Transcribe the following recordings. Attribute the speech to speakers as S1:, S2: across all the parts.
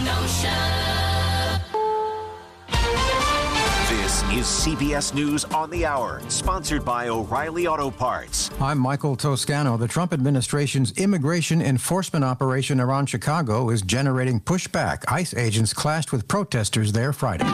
S1: This is CBS News on the Hour, sponsored by O'Reilly Auto Parts.
S2: I'm Michael Toscano. The Trump administration's immigration enforcement operation around Chicago is generating pushback. ICE agents clashed with protesters there Friday.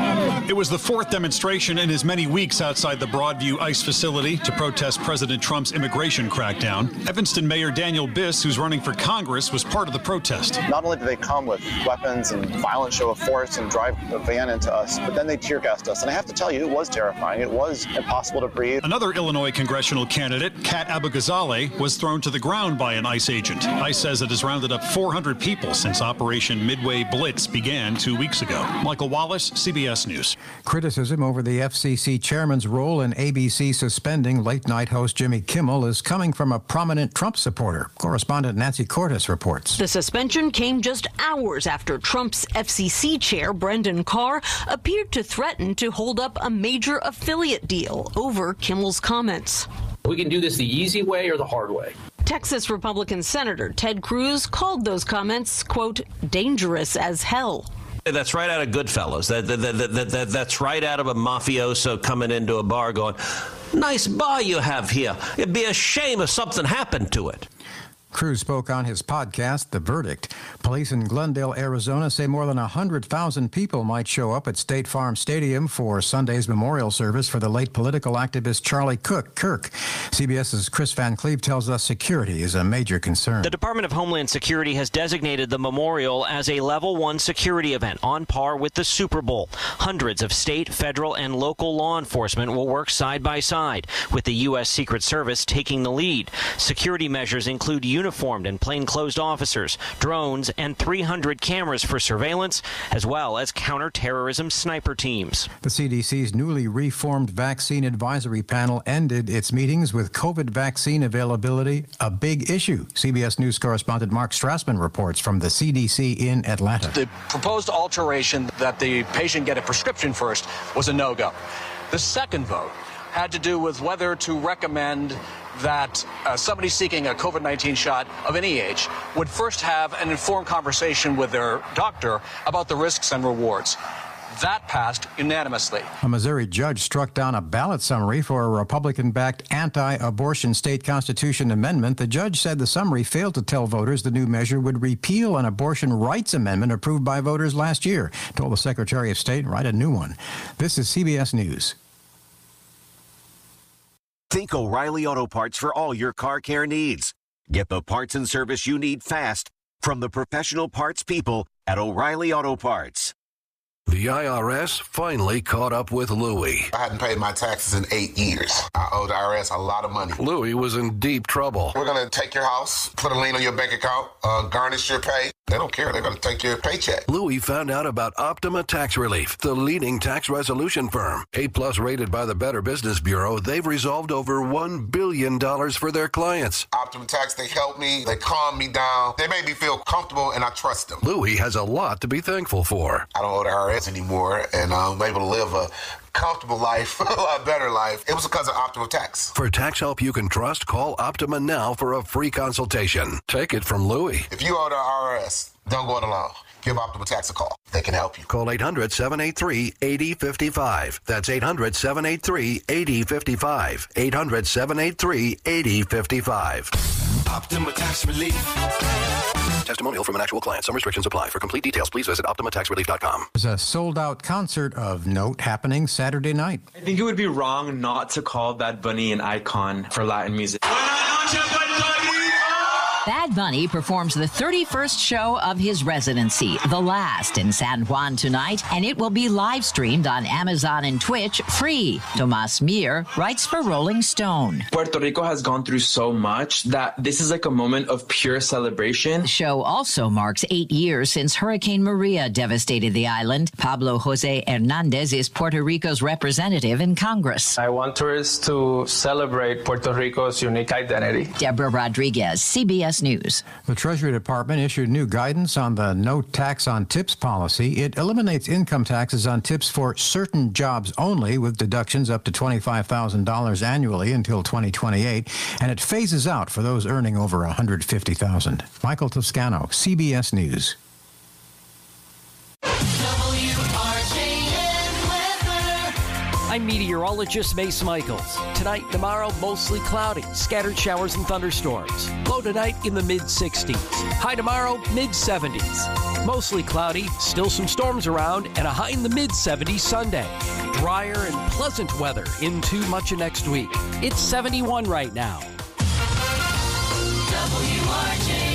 S3: It was the fourth demonstration in as many weeks outside the Broadview ICE facility to protest President Trump's immigration crackdown. Evanston Mayor Daniel Biss, who's running for Congress, was part of the protest.
S4: Not only did they come with weapons and violent show of force and drive the van into us, but then they tear gassed us. And I have to tell you, it was terrifying. It was impossible to breathe.
S3: Another Illinois congressional candidate, Kat Abu-Ghazaleh, was thrown to the ground by an ICE agent. ICE says it has rounded up 400 people since Operation Midway Blitz began 2 weeks ago. Michael Wallace, CBS News.
S2: Criticism over the FCC chairman's role in ABC suspending late-night host Jimmy Kimmel is coming from a prominent Trump supporter. Correspondent Nancy Cordes reports.
S5: The suspension came just hours after Trump's FCC chair, Brendan Carr, appeared to threaten to hold up a major affiliate deal over Kimmel's comments.
S6: We can do this the easy way or the hard way.
S5: Texas Republican Senator Ted Cruz called those comments, quote, dangerous as hell.
S7: That's right out of Goodfellas. That's right out of a mafioso coming into a bar going, nice bar you have here. It'd be a shame if something happened to it.
S2: Cruz spoke on his podcast, The Verdict. Police in Glendale, Arizona say more than 100,000 people might show up at State Farm Stadium for Sunday's memorial service for the late political activist Charlie Kirk. CBS's Chris Van Cleve tells us security is a major concern.
S8: The Department of Homeland Security has designated the memorial as a Level 1 security event on par with the Super Bowl. Hundreds of state, federal, and local law enforcement will work side by side, with the U.S. Secret Service taking the lead. Security measures include uniformed and plainclothes officers, drones, and 300 cameras for surveillance, as well as counterterrorism sniper teams.
S2: The CDC's newly reformed vaccine advisory panel ended its meetings with COVID vaccine availability a big issue. CBS News correspondent Mark Strassman reports from the CDC in Atlanta.
S9: The proposed alteration that the patient get a prescription first was a no-go. The second vote had to do with whether to recommend that somebody seeking a COVID-19 shot of any age would first have an informed conversation with their doctor about the risks and rewards. That passed unanimously.
S2: A Missouri judge struck down a ballot summary for a Republican-backed anti-abortion state constitution amendment. The judge said the summary failed to tell voters the new measure would repeal an abortion rights amendment approved by voters last year. Told the Secretary of State, write a new one. This is CBS News.
S1: Think O'Reilly Auto Parts for all your car care needs. Get the parts and service you need fast from the professional parts people at O'Reilly Auto Parts.
S10: The IRS finally caught up with Louie.
S11: I hadn't paid my taxes in 8 years. I owe the IRS a lot of money.
S10: Louie was in deep trouble.
S11: We're going to take your house, put a lien on your bank account, garnish your pay. They don't care. They're going to take your paycheck.
S10: Louie found out about Optima Tax Relief, the leading tax resolution firm. A+ rated by the Better Business Bureau, they've resolved over $1 billion for their clients.
S11: Optima Tax, they help me. They calm me down. They made me feel comfortable, and I trust them.
S10: Louie has a lot to be thankful for.
S11: I don't owe the IRS anymore, and I'm able to live a comfortable life, a lot better life. It was because of Optima Tax.
S10: For tax help you can trust, call Optima now for a free consultation. Take it from Louie.
S11: If you owe the IRS, don't go it alone. Give Optima Tax a call. They can help you.
S10: Call 800-783-8055. That's 800-783-8055. 800-783-8055.
S12: Optima Tax Relief.
S10: Testimonial from an actual client. Some restrictions apply. For complete details, please visit OptimaTaxRelief.com.
S2: There's a sold-out concert of note happening Saturday night.
S13: I think it would be wrong not to call Bad Bunny an icon for Latin music.
S14: Bad Bunny performs the 31st show of his residency, The Last, in San Juan tonight, and it will be live streamed on Amazon and Twitch free. Tomas Mir writes for Rolling Stone.
S13: Puerto Rico has gone through so much that this is like a moment of pure celebration.
S14: The show also marks 8 years since Hurricane Maria devastated the island. Pablo Jose Hernandez is Puerto Rico's representative in Congress.
S15: I want tourists to celebrate Puerto Rico's unique identity.
S14: Deborah Rodriguez, CBS News.
S2: The Treasury Department issued new guidance on the no tax on tips policy. It eliminates income taxes on tips for certain jobs only, with deductions up to $25,000 annually until 2028, and it phases out for those earning over $150,000. Michael Toscano, CBS News.
S12: I'm meteorologist Mace Michaels. Tonight, tomorrow, mostly cloudy, scattered showers and thunderstorms. Low tonight in the mid-60s. High tomorrow, mid-70s. Mostly cloudy, still some storms around, and a high in the mid-70s Sunday. Drier and pleasant weather into much of next week. It's 71 right now.
S16: WRJN.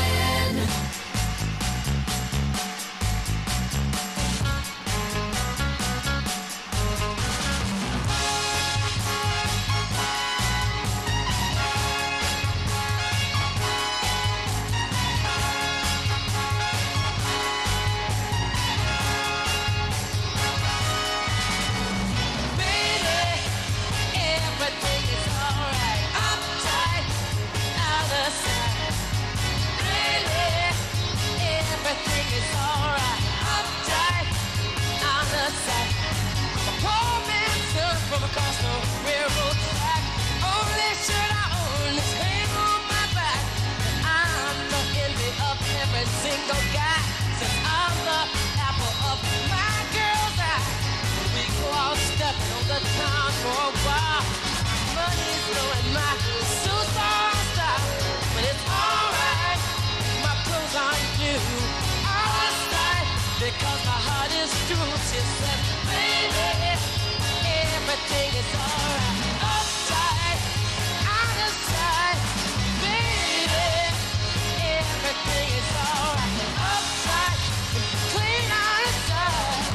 S17: Because my heart is true, she said, baby, everything is alright. Upside, out of sight, baby, everything is alright. Upside, clean out of sight.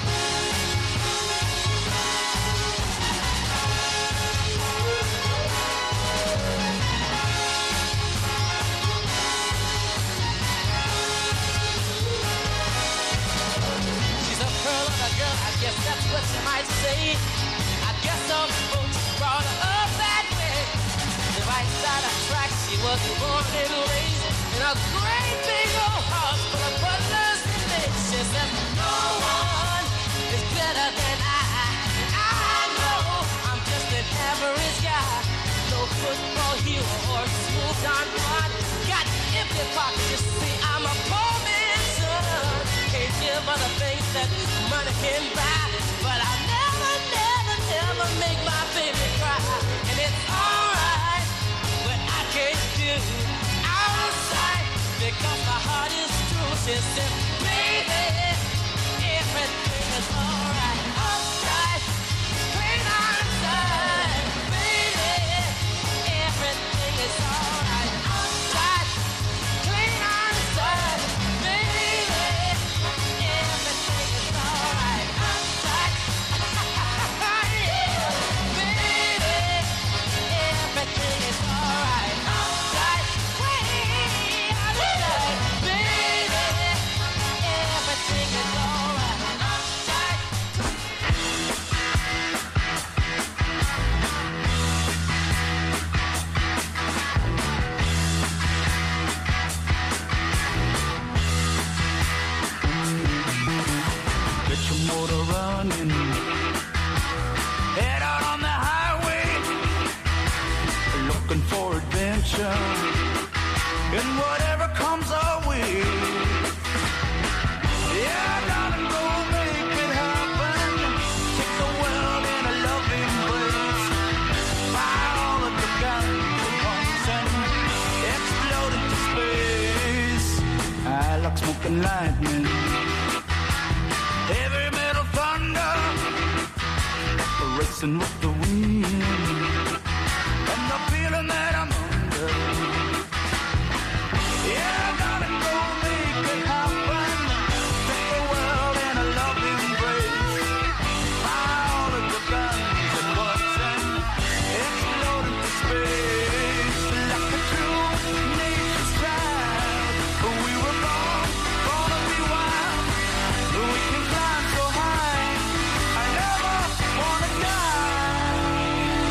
S17: I guess that's what you might say. I guess some folks brought her up that way. The right side of tracks, she was born and raised in a great big old house full of brothers and mates. She says, no one is better than I know I'm just an average guy. No football hero or smooth Don Juan. Got empty pockets, you see, I'm a poor man's son. Can't give other things that money can buy, but I'll never make my baby cry. And it's alright, but I can't do out of sight because my heart is true. She says, baby, everything is alright. Upside, clean outside, baby, everything is alright. Upside, clean outside, baby, everything is alright. Upside, yeah, baby, everything is alright. Upside, way outside, baby, everything is alright. Upside.
S16: Get your motor running. Head out on the highway, looking for adventure. And whatever comes our way, yeah, gotta go make it happen. Take the world in a loving embrace. Fire all of the guns at once and explode into space. I like smoking lightning. Heavy metal thunder, racing with the wind, and the feeling that I'm under. Yeah, I gotta go make it happen. Take the world in a loving embrace. Fire all of the guns at once and explode into space. Like a true nature's child, we were born to be wild. We can climb so high, I never wanna die.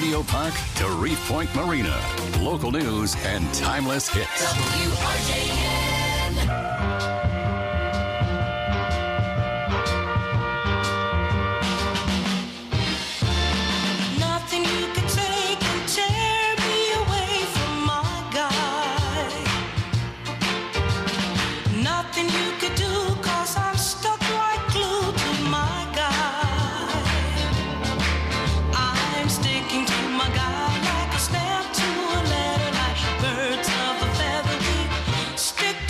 S18: Radio Park to Reef Point Marina. Local news and timeless hits.
S16: Nothing you could take and tear me away from my guy. Nothing you could do, 'cause I'm stuck like glue to my guy. I'm sticking to my guy like a stamp to a letter, like birds of a feather. We stick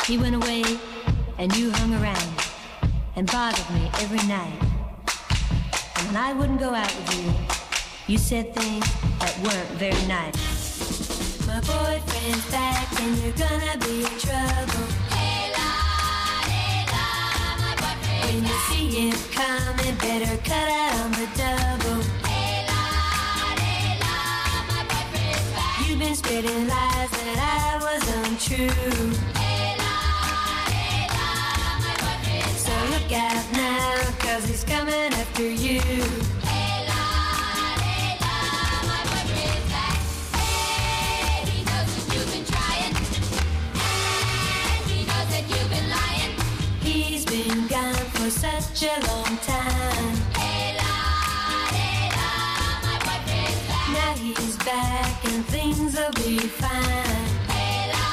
S19: He went away and you hung around and bothered me every night. And when I wouldn't go out with you, you said things that weren't very nice. My boyfriend's back and you're gonna be in trouble. Hey la, my boyfriend. When you see him coming, better cut out on the double. Hey la, my boyfriend's back. You've been spreading lies that I was untrue. Hey la, my boyfriend's back. So look out now, 'cause he's coming after you. For such a long time. Hey la, my boyfriend's back. Now he's back and things will be fine. Hey la,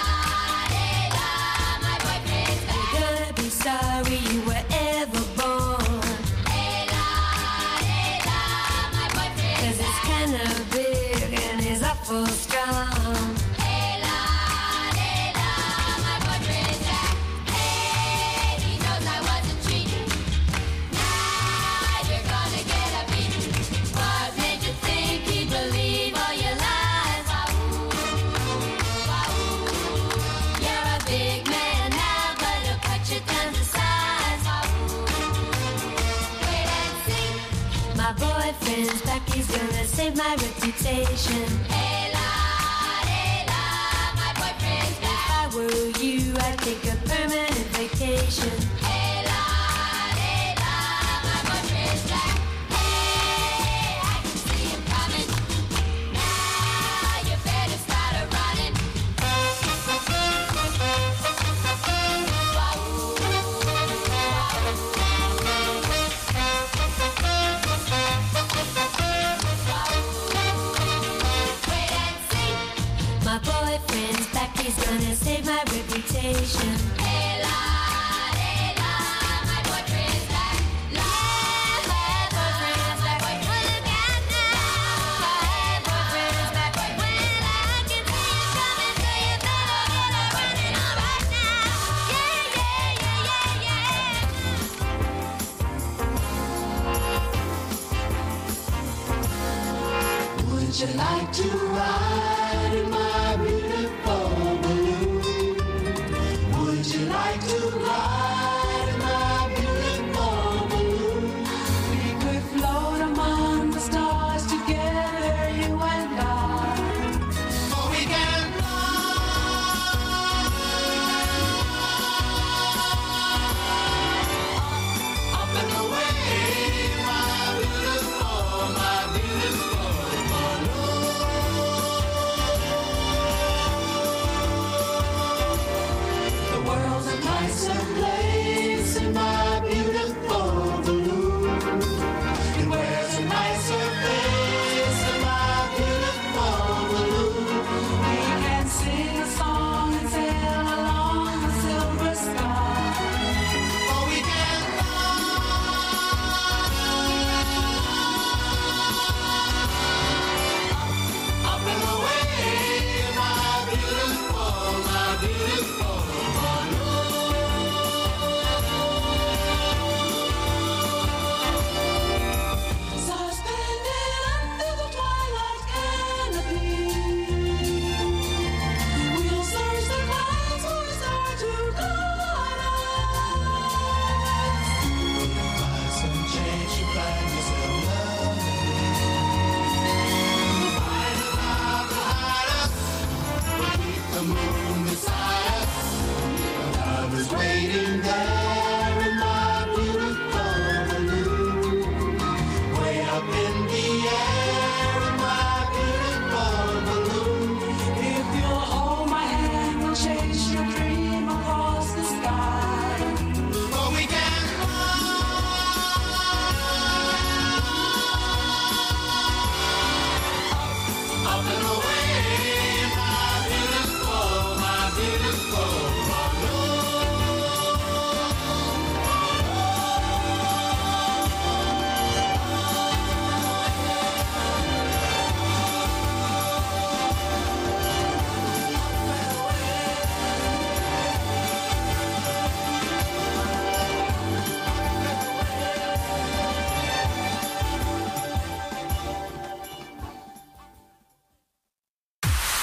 S19: my boyfriend's back. You're gonna be sorry you were ever born. Hey la, my boyfriend's 'cause it's kinda big and he's awful strong. My boyfriend's back, he's gonna save my reputation. Hey la, my boyfriend's back. If I were you, I'd take a permanent vacation. Hey la, my boyfriend's back. Hey, I can see him coming. Now you better start running. My boyfriend's back, he's gonna save my reputation. Hey la, my boyfriend's back. La, my boyfriend's back. Well, look out now. My boyfriend's back. Well, I can see you coming, so you better get a running on right now. Yeah, yeah.
S16: Would you like to ride in my beautiful balloon? Would you like to ride in my beautiful balloon? We could float among the stars together, you and I. Oh, we can fly up and away, my beautiful world's a nicer place in my beautiful balloon. It wears a nicer face in my beautiful balloon. We can sing a song and sail along the silver sky. Oh, we can fly up and away, my beautiful, my beautiful.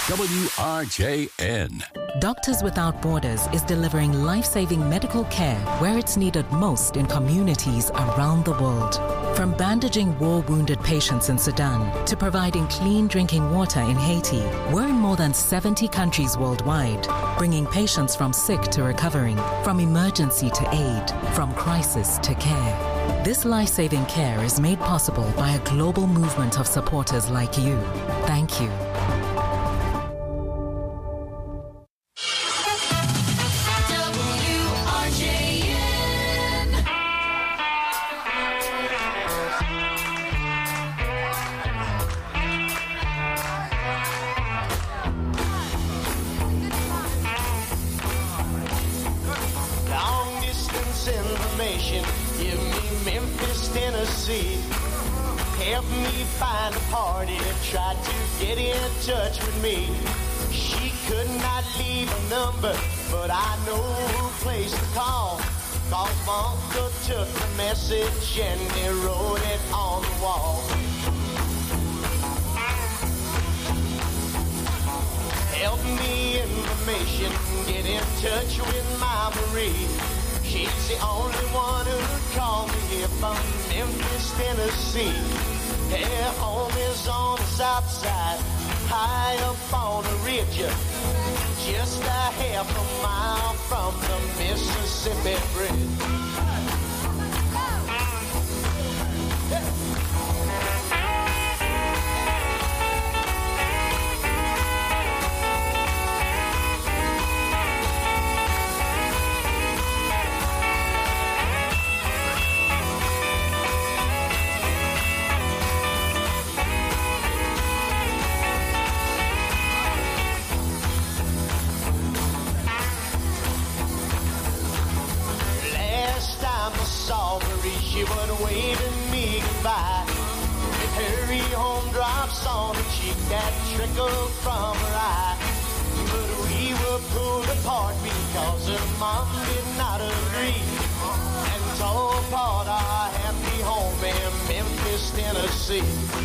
S18: WRJN.
S20: Doctors Without Borders is delivering life-saving medical care where it's needed most in communities around the world. From bandaging war-wounded patients in Sudan to providing clean drinking water in Haiti, we're in more than 70 countries worldwide, bringing patients from sick to recovering, from emergency to aid, from crisis to care. This life-saving care is made possible by a global movement of supporters like you. Thank you.
S16: Long distance information, give me Memphis, Tennessee. Help me find a party that tried to get in touch with me. She could not leave a number, but I know who place to call. Cause my uncle took the message and he wrote it on the wall. Help me information, get in touch with my Marie. She's the only one who'd call me here from Memphis, Tennessee. Her home is on the south side, high up on a ridge, just a half a mile from the Mississippi Bridge. She would wave at me goodbye. With hurry home drops on her cheek that trickled from her eye. But we were pulled apart because her mom did not agree and tore apart our happy home in Memphis, Tennessee.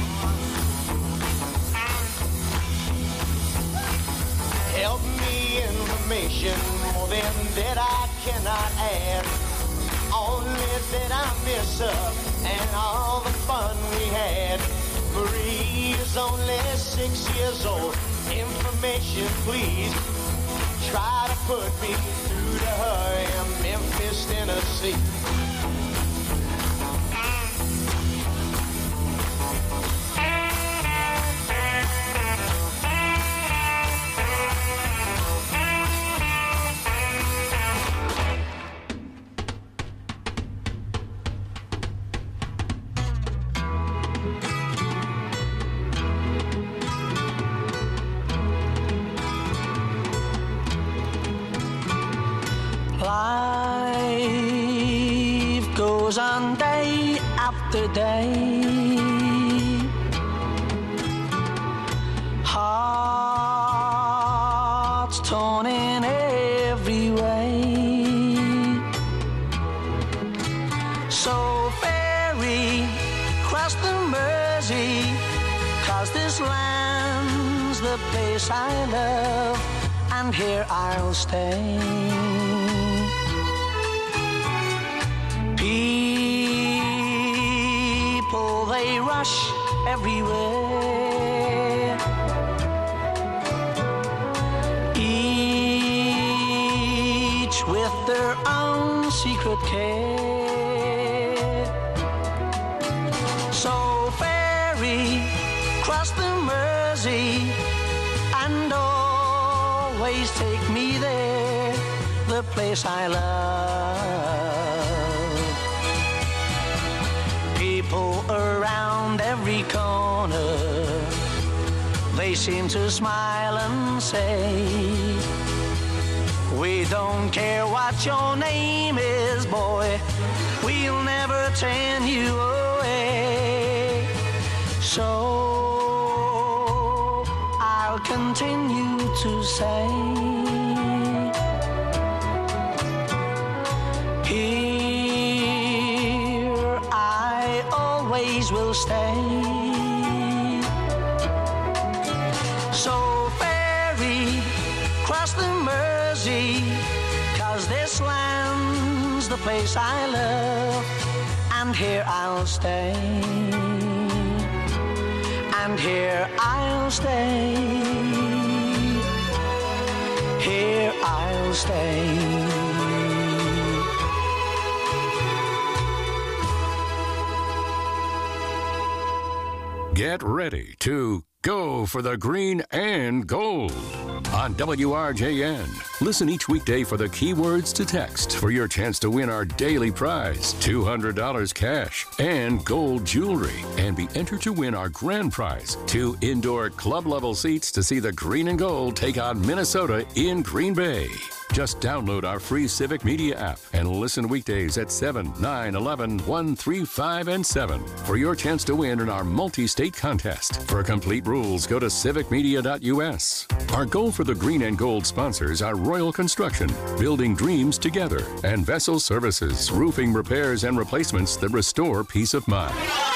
S16: Help me information, more than that I cannot add. Only that I miss her and all the fun we had. Marie is only 6 years old. Information, please. Try to put me through to her in Memphis, Tennessee. Life goes on day after day. Hearts torn in every way. So ferry cross the Mersey, 'cause this land's the place I love, and here I'll stay. People, they rush everywhere. Each with their own secret care. So ferry, cross the Mersey, and always take me there, the place I love. People around every corner, they seem to smile and say, we don't care what your name is, boy, we'll never turn you away. So I'll continue to say, here I always will stay. So fair is the place I love, and here I'll stay, and here I'll stay, here I'll stay.
S18: Get ready to go for the green and gold on WRJN. Listen each weekday for the keywords to text for your chance to win our daily prize, $200 cash and gold jewelry, and be entered to win our grand prize, 2 indoor club-level seats to see the green and gold take on Minnesota in Green Bay. Just download our free Civic Media app and listen weekdays at 7, 9, 11, 1, 3, 5, and 7 for your chance to win in our multi-state contest. For complete rules, go to civicmedia.us. Our goal for the green and gold sponsors are Royal Construction, building dreams together, and Vessel Services, roofing repairs and replacements that restore peace of mind.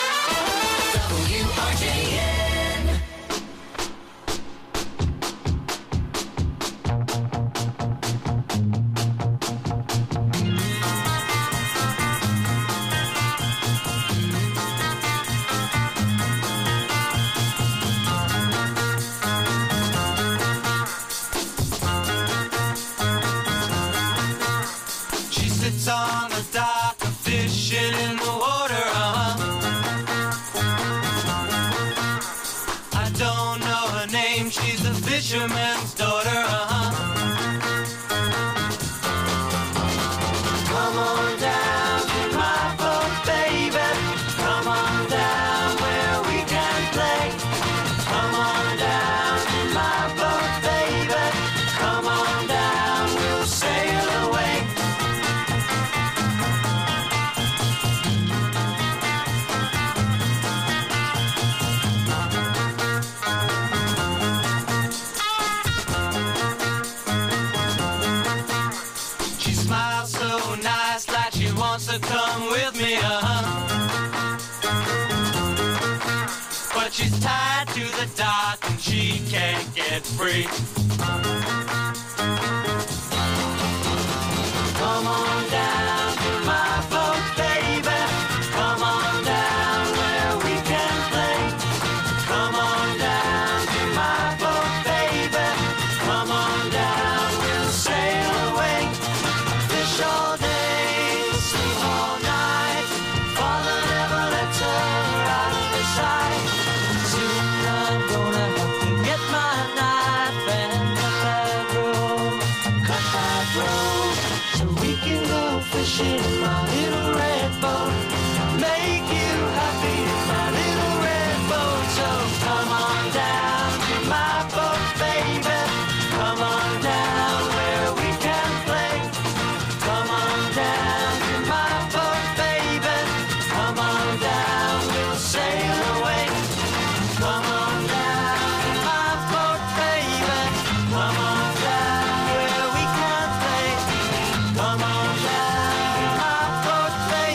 S16: WRJN.
S21: On the dock, fishing in the water, I don't know her name, she's a fisherman's daughter, Come on down to my boat, baby. Come on down where we can play. Come on down to my boat, baby. Come on down, we'll sail away. To come with me, but she's tied to the dock and she can't get free. Come on down to my boat, baby. Come on down where we can play. Come on down to my boat, baby. Come on down, we'll sail away. Fish all day. All night, Father never lets her out of his sight. Soon I'm gonna have to get my knife and cut that rope, so we can go fishing in my little red boat. Make you happy in my little red boat. So come on down to my boat, baby. Come on down where we can play. Come on down. Sail away. Come on down in my boat, baby. Come on down where we can play. Come on down in my boat, baby.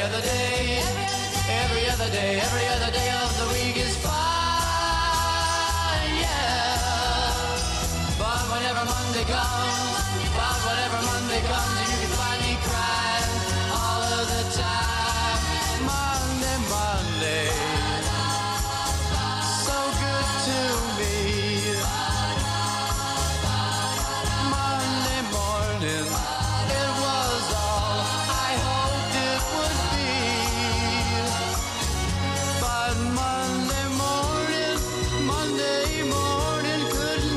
S16: other day, every other day, every other day of the week is fine, yeah. But whenever Monday comes, you can find me crying all of the time. Monday, Monday, so good to me. Monday morning, it was all I hoped it would be. But Monday morning couldn't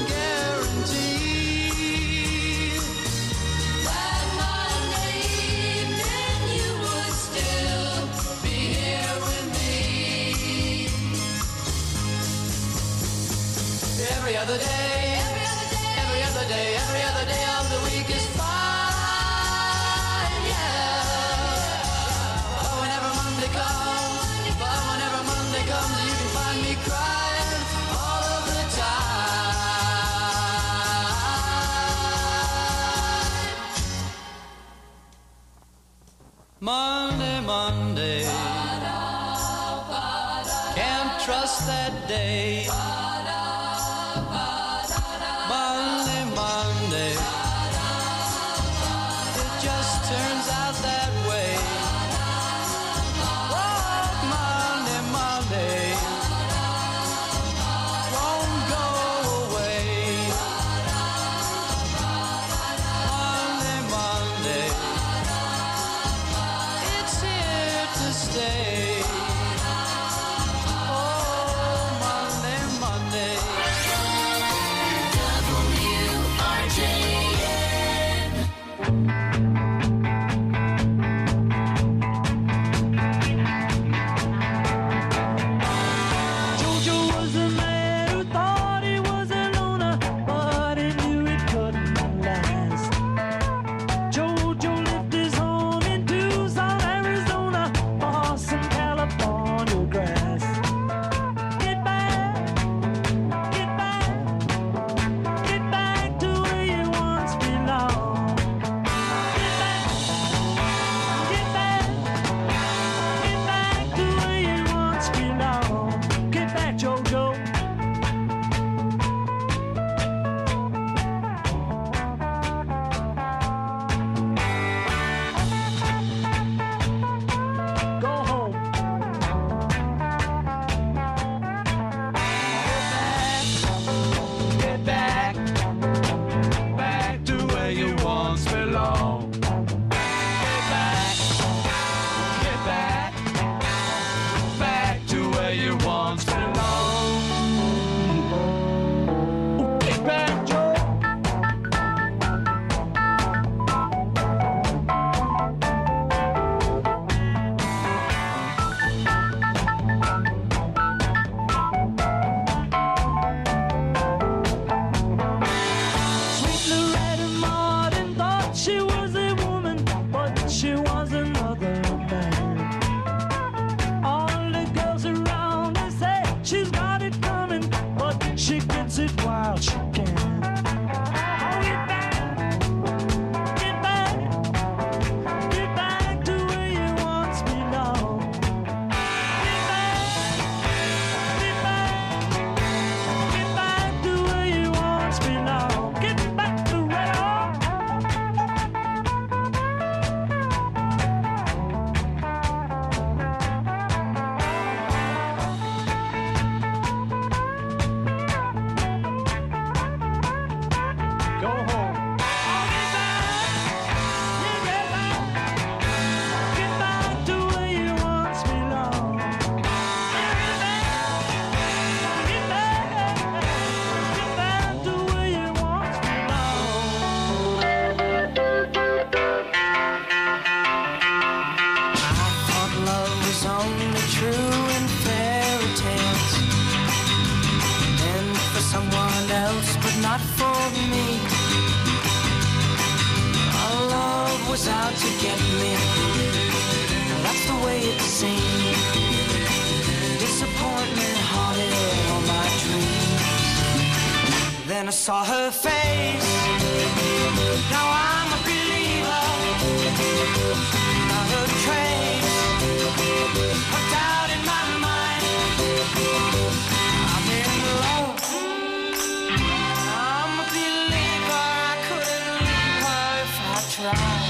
S16: guarantee that Monday evening you would still be here with me. Every other day, every other day, every other day of the week is fine, yeah. But whenever Monday comes, you can find me crying all of the time. Monday, Monday, can't trust that day. Monday, Monday, it just turns out that way. Oh, Monday, Monday, won't go away. Monday, Monday, it's here to stay. Oh, Monday, Monday. Jojo was a man who thought he was a loner, but he knew it couldn't last. Jojo lived his home in Tucson, Arizona, or some California grass. Get back, get back, get back to where you once belonged. Get back, get back, get back to where you once belonged. Get back, Jojo. Go home. Get back, back to where you once belonged. Get back, back to where you once belonged. Get back, Joe. Sweet Loretta Martin thought she was a woman, but she was another man. All the girls around her say she's got it coming, but she gets it while she can. Oh, get back, get back, get back to where you once belonged. Get back, get back, get back to where you once belonged. Get back to where go home. Get back to where you once belonged. Get back to where you once belonged. I thought love was only true in fairy tales, and for someone else, but not for me. Our love was out to get me. That's the way it seemed. Disappointment haunted all my dreams. Then I saw her face. Now I'm a believer. Not a trace tried.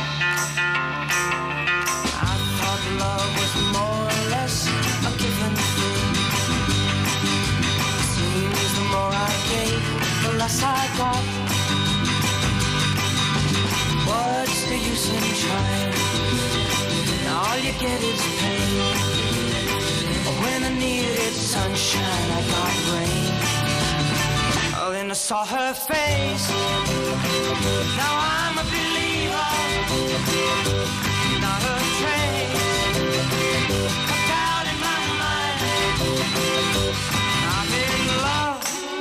S16: I thought love was more or less a given thing. Seems the more I gave, the less I got. What's the use in trying? All you get is pain. When I needed sunshine, I got rain. Oh, then I saw her face. Now I'm a believer. Not a trace of doubt in my mind. I'm in love.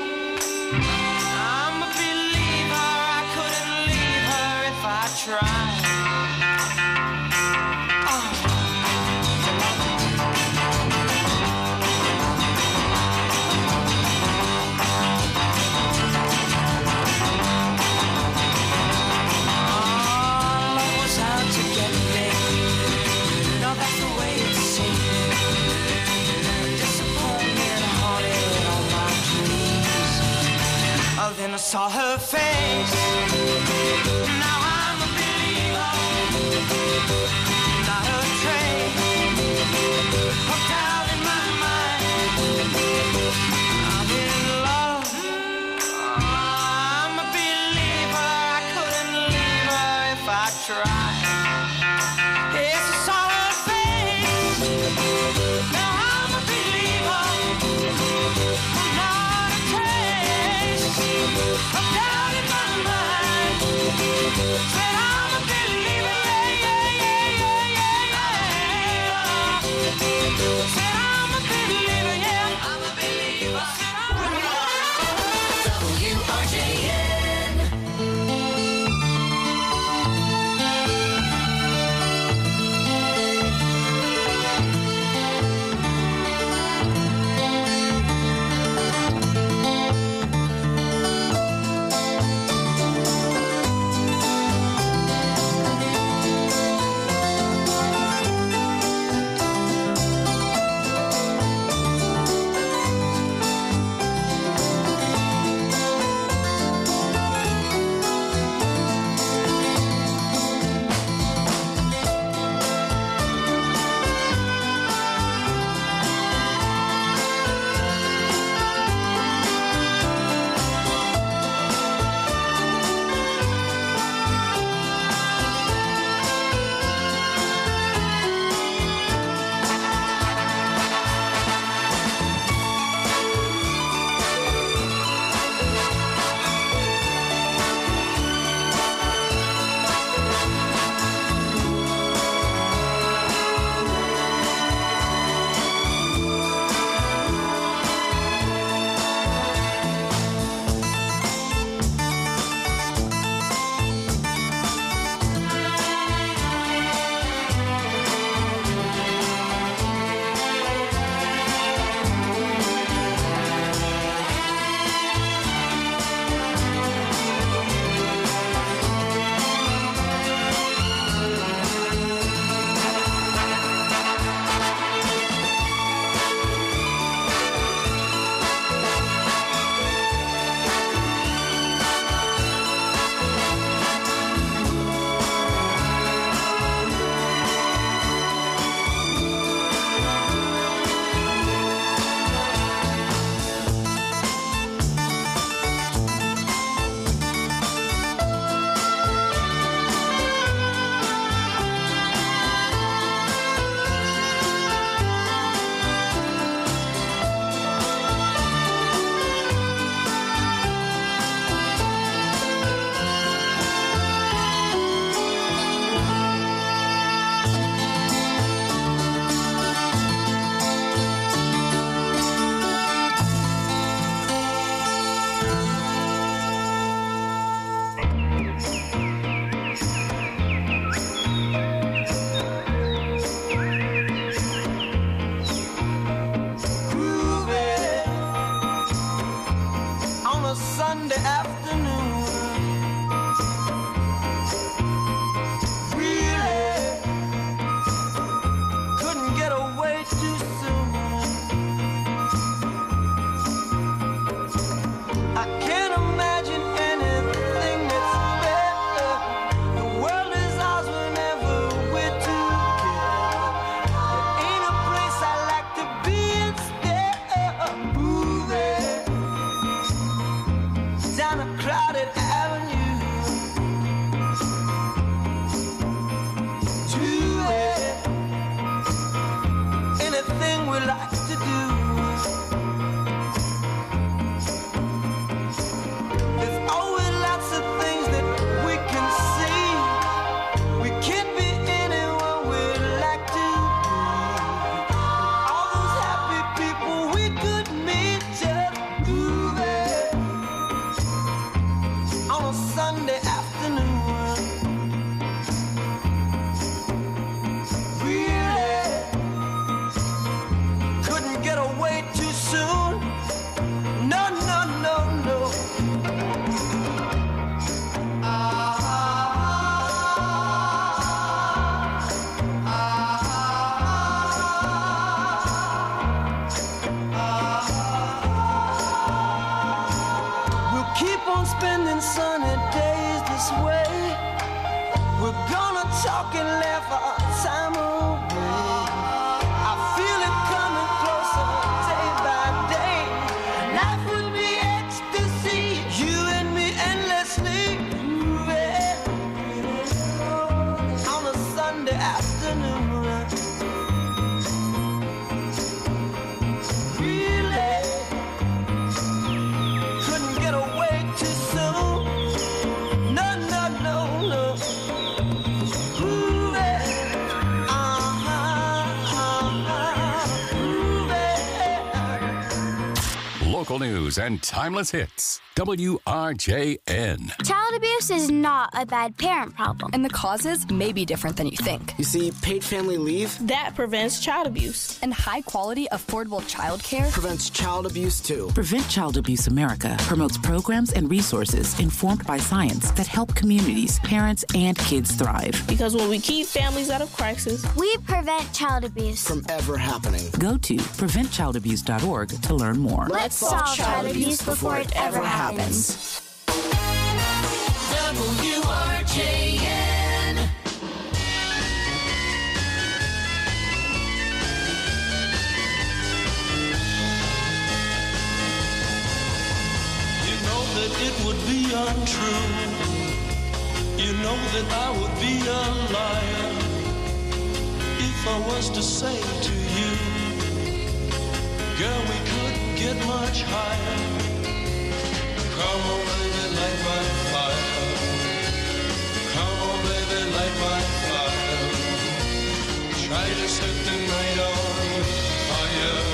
S16: I'm a believer. I couldn't leave her if I tried. Then I saw her face. Now I'm a believer. Not a trace of doubt in my mind. I'm in love. I'm a believer. I couldn't leave her if I tried. Yes, I saw her face. Now I'm a believer. Not a trace of doubt in my mind. talk and laugh our time away. I feel it coming closer day by day. Life would be ecstasy, you and me endlessly moving on a Sunday afternoon. Really couldn't get away too soon. No, no, no, no.
S18: Local news and timeless hits. WRJN.
S4: Child abuse is not a bad parent problem. And the causes may be different than you think.
S22: You see, paid family leave
S4: That prevents child abuse. And high-quality, affordable childcare
S22: prevents child abuse too.
S23: Prevent Child Abuse America promotes programs and resources informed by science that help communities, parents, and kids thrive.
S4: Because when we keep families out of crisis, we prevent child abuse
S22: From ever happening.
S23: Go to preventchildabuse.org to learn more.
S4: Let's solve child abuse before it ever happens.
S21: WRJN.
S16: You know that it would be untrue. You know that I would be a liar if I was to say to you, girl, we couldn't get much higher. Come on, baby, light my fire. Come on, baby, light my fire. Try to set the night on fire.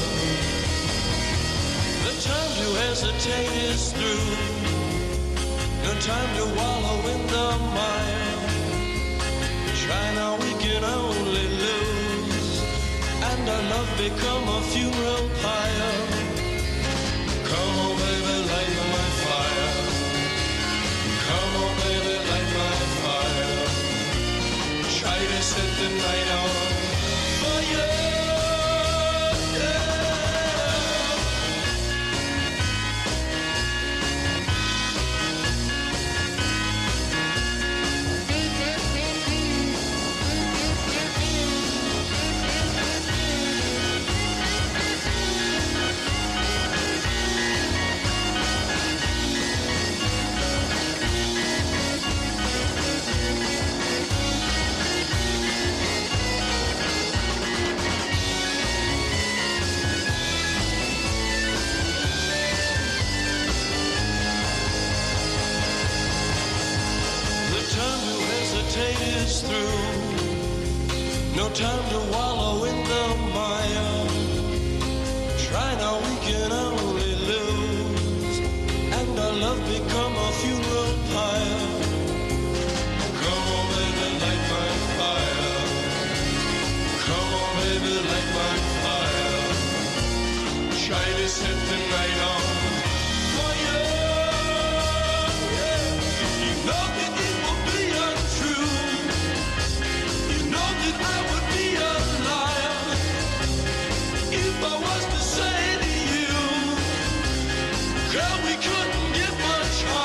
S16: The time to hesitate is through. No time to wallow in the mire. Try now, we can only lose. And our love become a funeral pyre. Come on, baby, light my fire. Come on, baby, light my fire. Try to set the night on fire. Is through. No time to wallow in the mire. Try now, we can only lose. And our love become a funeral pyre. Come on, baby, light my fire. Come on, baby, light my fire. Try to set the night on fire. You know that it will be untrue. I would be a liar if I was to say to you, girl, we couldn't get much higher.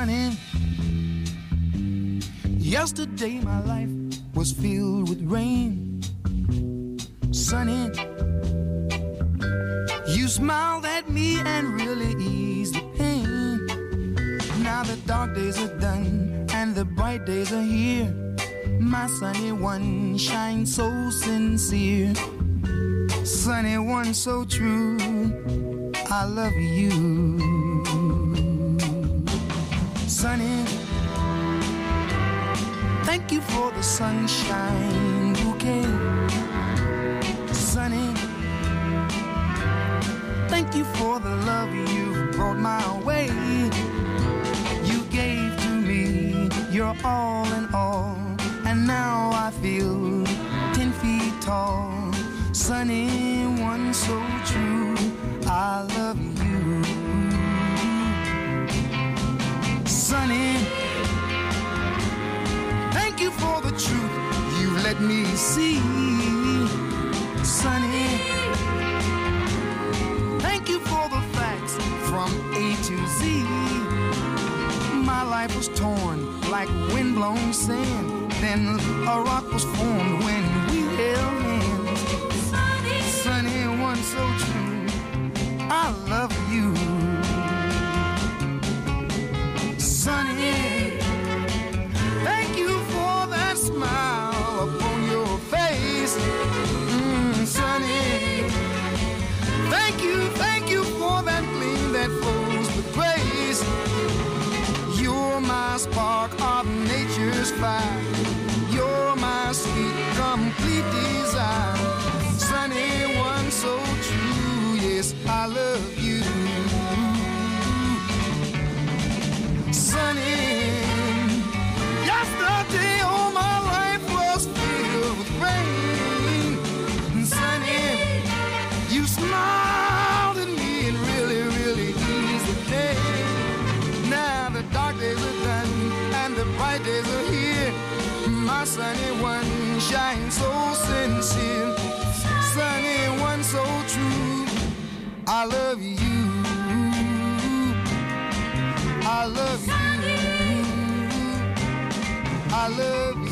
S3: Sunny. Yesterday my life was filled with rain. Sunny, you smiled at me and really eased the pain. Now the dark days are done and the bright days are here. My sunny one shines so sincere. Sunny one so true, I love you. Sunny, thank you for the sunshine bouquet. Sunny, thank you for the love you brought my way. You gave to me your all in all, and now I feel 10 feet tall. Sunny one so true, I love you. Sunny, thank you for the truth you let me see. Sunny, thank you for the facts from A to Z. My life was torn like windblown sand. Then a rock was formed when we held hands. Sunny one so true, I love you. Sunny, thank you for that smile upon your face. Sunny, thank you for that gleam that flows with grace. You're my spark of nature's fire. You're my sweet, complete desire. Sunny one so true, yes, I love you. Sunny, yesterday all my life was filled with rain. Sunny, you smiled at me and really, really eased the pain. Now the dark days are done and the bright days are here. My sunny one shines so sincere. Sunny one so true, I love you. I love you. I love you.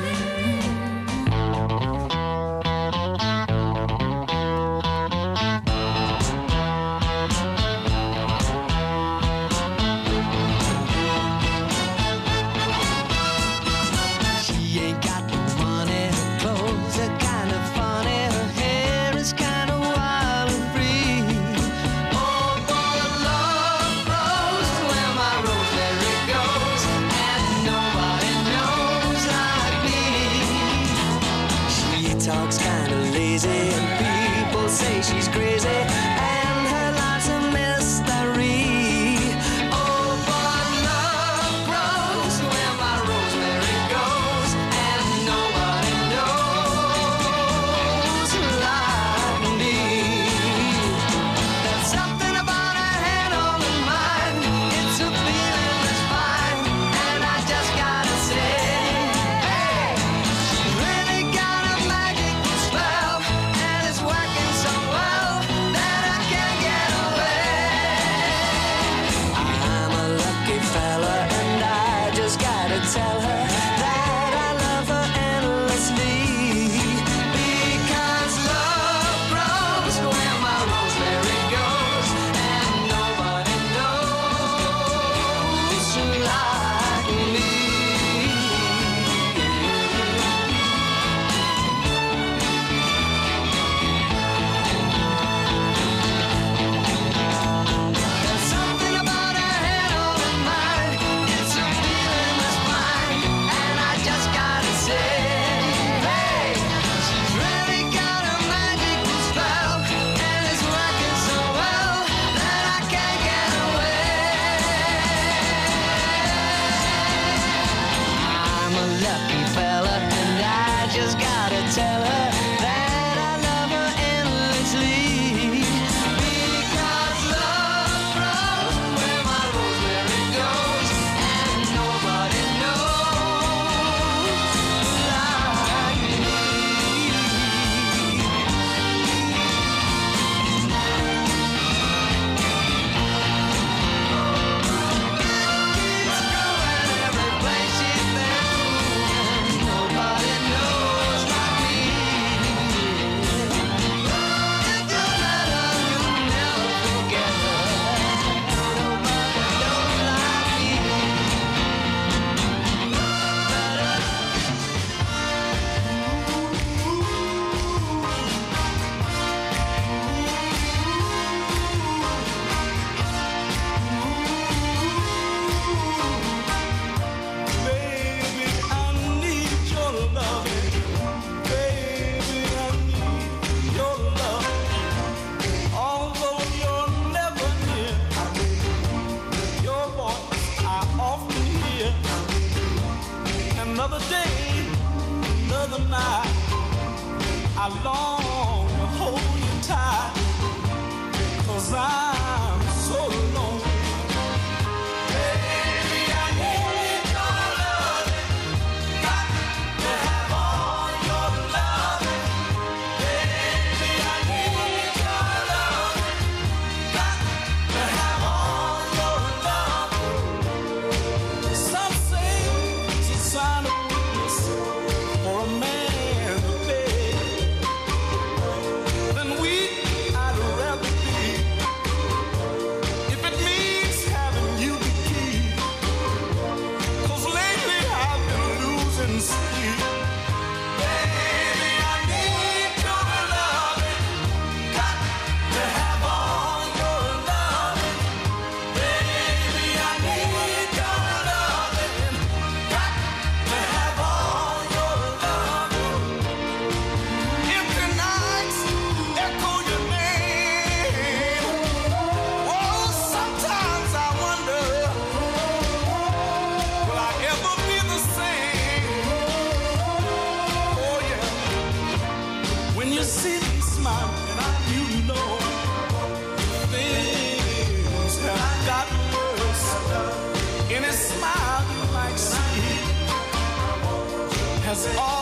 S21: She ain't got the money, her clothes are kind of funny, her hair is kind of wild and free. Oh, but love grows where my rosemary goes, and nobody knows like me. She talks kind of lazy, and people say she's crazy, and her life's a mystery. Oh, but love grows where my rosemary goes, and nobody knows like me. There's something about her head on her mind. It's a feeling that's fine, and I just gotta say, hey, she's really got a magical spell, and it's working so well that I can't get away. I'm a lucky fella, and I just gotta tell her that I love her endlessly. Because love grows where my rosemary goes, and nobody knows like me. There's something about her head on her mind. It's a feeling that's fine, and I just gotta say, hey, she's really got a magical spell, and it's working so well that I can't get away. I'm a lucky fella, and I just gotta tell her that I love her endlessly. Because love grows where my rosemary goes, and nobody knows like me. It's
S3: all